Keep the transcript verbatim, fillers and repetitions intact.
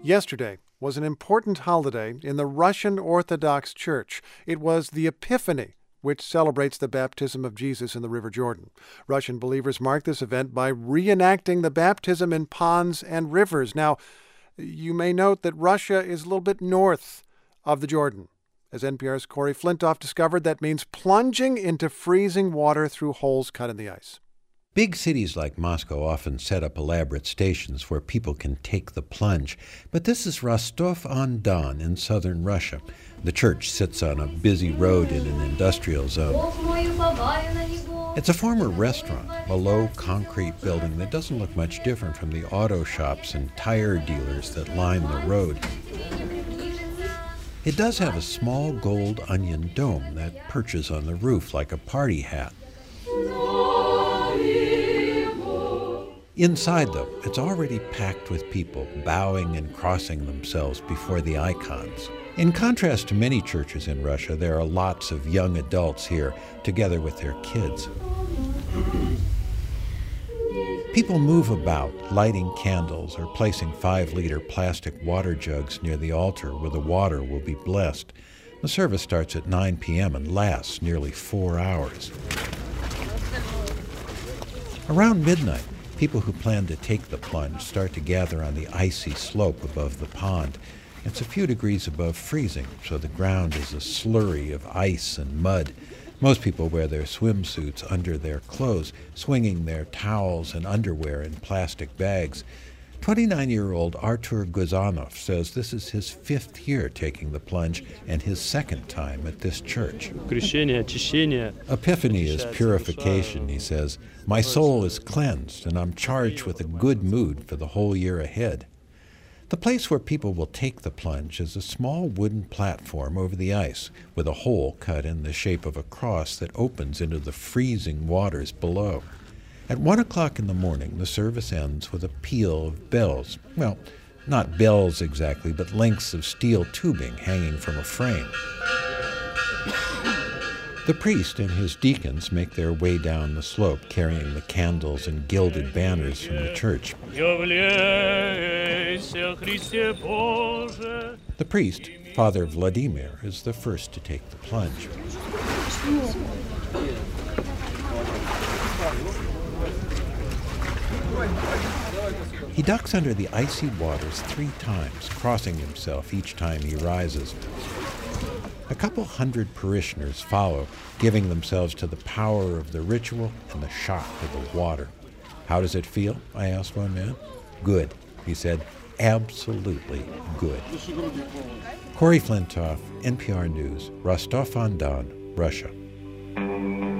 Yesterday was an important holiday in the Russian Orthodox Church. It was the Epiphany, which celebrates the baptism of Jesus in the River Jordan. Russian believers mark this event by reenacting the baptism in ponds and rivers. Now, you may note that Russia is a little bit north of the Jordan. As N P R's Corey Flintoff discovered, that means plunging into freezing water through holes cut in the ice. Big cities like Moscow often set up elaborate stations where people can take the plunge. But this is Rostov-on-Don in southern Russia. The church sits on a busy road in an industrial zone. It's a former restaurant, a low concrete building that doesn't look much different from the auto shops and tire dealers that line the road. It does have a small gold onion dome that perches on the roof like a party hat. Inside, though, it's already packed with people bowing and crossing themselves before the icons. In contrast to many churches in Russia, there are lots of young adults here, together with their kids. People move about, lighting candles or placing five-liter plastic water jugs near the altar where the water will be blessed. The service starts at nine p.m. and lasts nearly four hours. Around midnight, people who plan to take the plunge start to gather on the icy slope above the pond. It's a few degrees above freezing, so the ground is a slurry of ice and mud. Most people wear their swimsuits under their clothes, swinging their towels and underwear in plastic bags. twenty-nine-year-old Artur Guzanov says this is his fifth year taking the plunge and his second time at this church. Epiphany is purification, he says. My soul is cleansed, and I'm charged with a good mood for the whole year ahead. The place where people will take the plunge is a small wooden platform over the ice with a hole cut in the shape of a cross that opens into the freezing waters below. At one o'clock in the morning, the service ends with a peal of bells. Well, not bells exactly, but lengths of steel tubing hanging from a frame. The priest and his deacons make their way down the slope, carrying the candles and gilded banners from the church. The priest, Father Vladimir, is the first to take the plunge. He ducks under the icy waters three times, crossing himself each time he rises. A couple hundred parishioners follow, giving themselves to the power of the ritual and the shock of the water. How does it feel? I asked one man. Good, he said. Absolutely good. Corey Flintoff, N P R News, Rostov-on-Don, Russia.